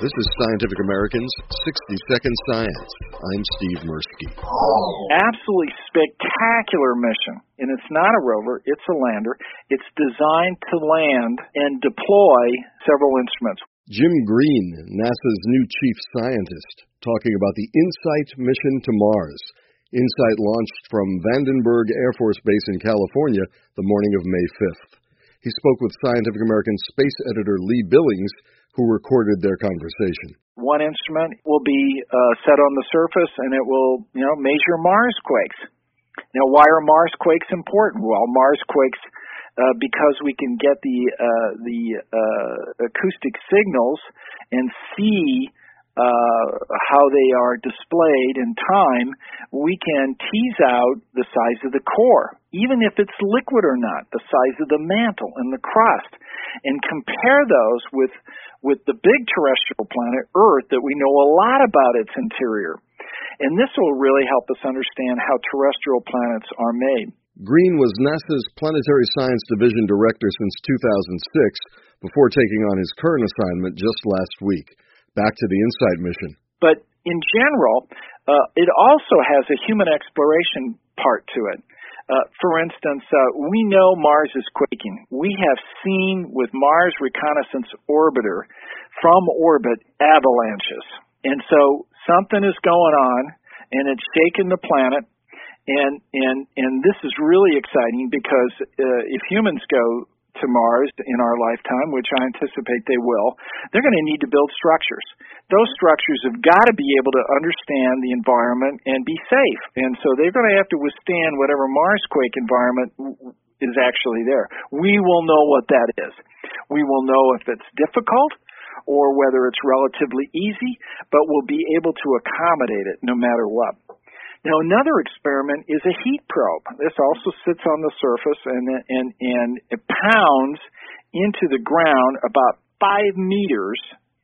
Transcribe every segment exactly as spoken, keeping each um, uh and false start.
This is Scientific American's sixty second Science. I'm Steve Mirsky. Absolutely spectacular mission. And it's not a rover, it's a lander. It's designed to land and deploy several instruments. Jim Green, NASA's new chief scientist, talking about the InSight mission to Mars. InSight launched from Vandenberg Air Force Base in California the morning of May fifth. He spoke with Scientific American space editor Lee Billings, who recorded their conversation. One instrument will be uh, set on the surface, and it will, you know, measure Mars quakes. Now, why are Mars quakes important? Well, Mars quakes uh, because we can get the uh, the uh, acoustic signals and see uh, how they are displayed in time. We can tease out the size of the core, even if it's liquid or not, the size of the mantle and the crust, and compare those with with the big terrestrial planet, Earth, that we know a lot about its interior. And this will really help us understand how terrestrial planets are made. Green was NASA's Planetary Science Division Director since two thousand six, before taking on his current assignment just last week. Back to the InSight mission. But in general, uh, it also has a human exploration part to it. Uh, for instance, uh, we know Mars is quaking. We have seen with Mars Reconnaissance Orbiter from orbit avalanches. And so something is going on, and it's shaking the planet. And and and this is really exciting because uh, if humans go to Mars in our lifetime, which I anticipate they will, they're going to need to build structures. Those structures have got to be able to understand the environment and be safe. And so they're going to have to withstand whatever Marsquake environment is actually there. We will know what that is. We will know if it's difficult or whether it's relatively easy, but we'll be able to accommodate it no matter what. Now, another experiment is a heat probe. This also sits on the surface and and and it pounds into the ground about five meters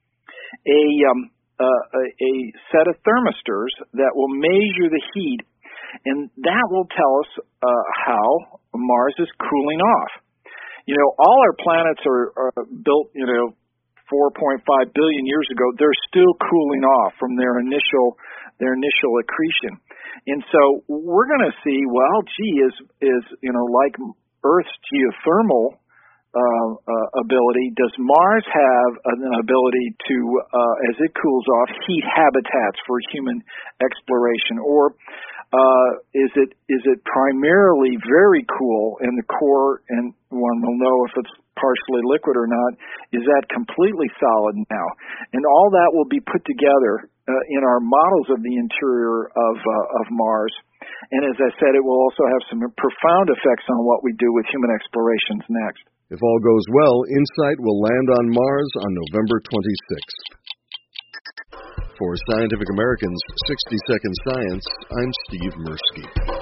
a um uh, a, a set of thermistors that will measure the heat, and that will tell us uh, how Mars is cooling off. You know, all our planets are, are built, you know, four point five billion years ago. They're still cooling off from their initial their initial accretion. And so we're going to see, well, gee, is, is you know, like Earth's geothermal uh, uh, ability, does Mars have an ability to, uh, as it cools off, heat habitats for human exploration? Or uh, is it is it primarily very cool in the core, and one will know if it's partially liquid or not? Is that completely solid now? And all that will be put together Uh, in our models of the interior of uh, of Mars. And as I said, it will also have some profound effects on what we do with human explorations next. If all goes well, InSight will land on Mars on November twenty-sixth. For Scientific American's sixty second Science, I'm Steve Mirsky.